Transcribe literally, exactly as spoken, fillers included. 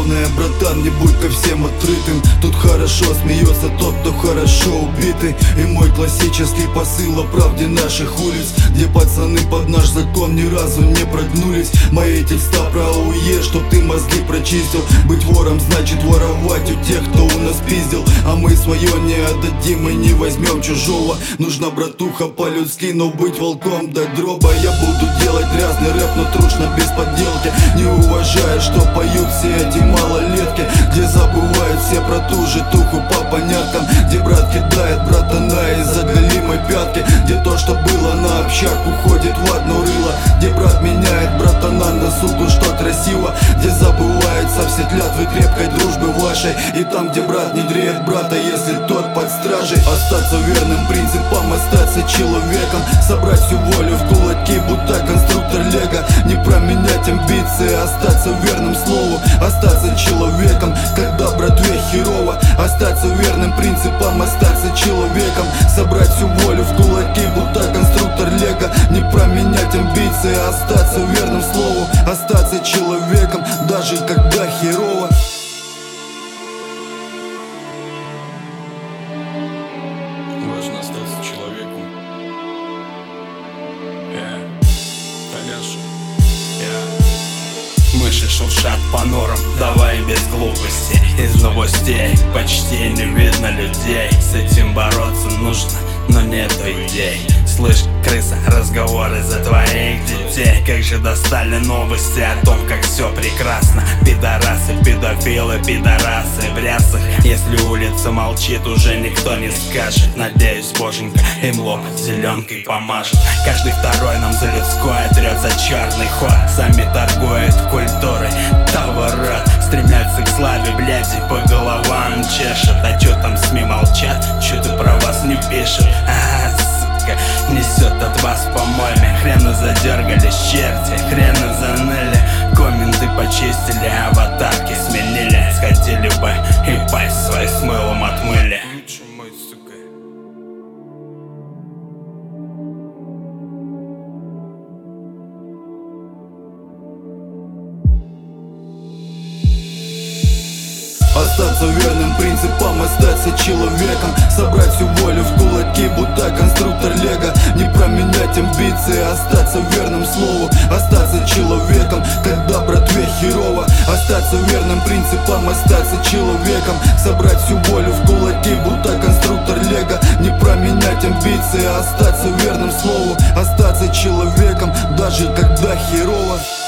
Главное, братан, не будь ко всем открытым. Тут хорошо смеется тот, кто хорошо убитый. И мой классический посыл о правде наших улиц, где пацаны под наш закон ни разу не прогнулись. Мои текста про АУЕ, чтоб ты мозги прочистил. Быть вором значит воровать у тех, кто у нас пиздил. А мы свое не отдадим и не возьмем чужого. Нужна, братуха, по-людски, но быть волком до гроба. Я буду делать грязный рэп, но трушно без подделки. Не уважая, что поют все эти малолетки, где забывают все про ту же туху по поняткам, где брат кидает братана из-за голимой пятки, где то, что было на общак, уходит в одно рыло, где брат меняет братана на суку, что красиво, где забываются все клятвы крепкой дружбы вашей, и там, где брат не дреет брата, если тот под стражей. Остаться верным принципам, остаться человеком, собрать всю волю в кулаки, будто конструктор лего. Не променять амбиции, остаться верным слову, остаться человеком, когда братве херово. Остаться верным принципам, остаться человеком, собрать всю волю в кулаки, будто конструктор лего. Не променять амбиции, остаться верным слову, остаться человеком, даже когда херово. Важно остаться человеком. Yeah. Таляша. Yeah. Мыши шуршат по норам, давай без глупости. Из новостей почти не видно людей. С этим бороться нужно, но нету идей. Слышь, крыса, разговоры за твоих детей. Как же достали новости о том, как все прекрасно. Пидорасы, педофилы, пидорасы в рясах. Если улица молчит, уже никто не скажет. Надеюсь, боженька им лоб зеленкой помажет. Каждый второй нам за людское трет за черный ход. Сами торгуют культурой, товарат. Стремятся к славе, бляди, по головам чешет. А чё там СМИ молчат, чё-то про вас не пишет. А, сука, несет от вас помойми. Хрена задергались черти, хрена заныли. Комменты почистили, аватарки сменили. Сходили бы и пасть свой с мылом отмыли. Остаться верным принципам, остаться человеком, собрать всю волю в кулаки, будто конструктор лего. Не променять амбиции, остаться верным слову, остаться человеком, когда братве херово. Остаться верным принципам, остаться человеком, собрать всю волю в кулаки, будто конструктор лего. Не променять амбиции, остаться верным слову, остаться человеком, даже когда херово.